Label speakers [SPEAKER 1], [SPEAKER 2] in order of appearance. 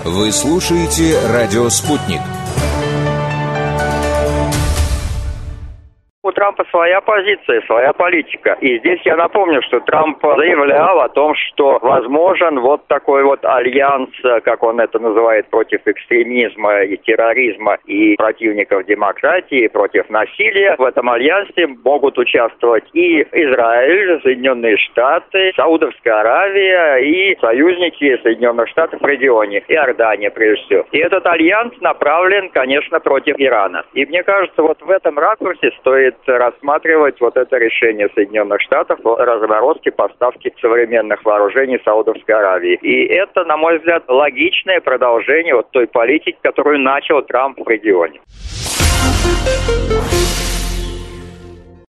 [SPEAKER 1] Вы слушаете «Радио Спутник».
[SPEAKER 2] У Трампа своя позиция, своя политика. И здесь я напомню, что Трамп заявлял о том, что возможен вот такой вот альянс, как он это называет, против экстремизма и терроризма и противников демократии, против насилия. В этом альянсе могут участвовать и Израиль, Соединенные Штаты, Саудовская Аравия и союзники Соединенных Штатов в регионе, Иордания прежде всего. И этот альянс направлен, конечно, против Ирана. И мне кажется, вот в этом ракурсе стоит рассматривать вот это решение Соединенных Штатов о разморозке поставки современных вооружений Саудовской Аравии. И это, на мой взгляд, логичное продолжение вот той политики, которую начал Трамп в регионе.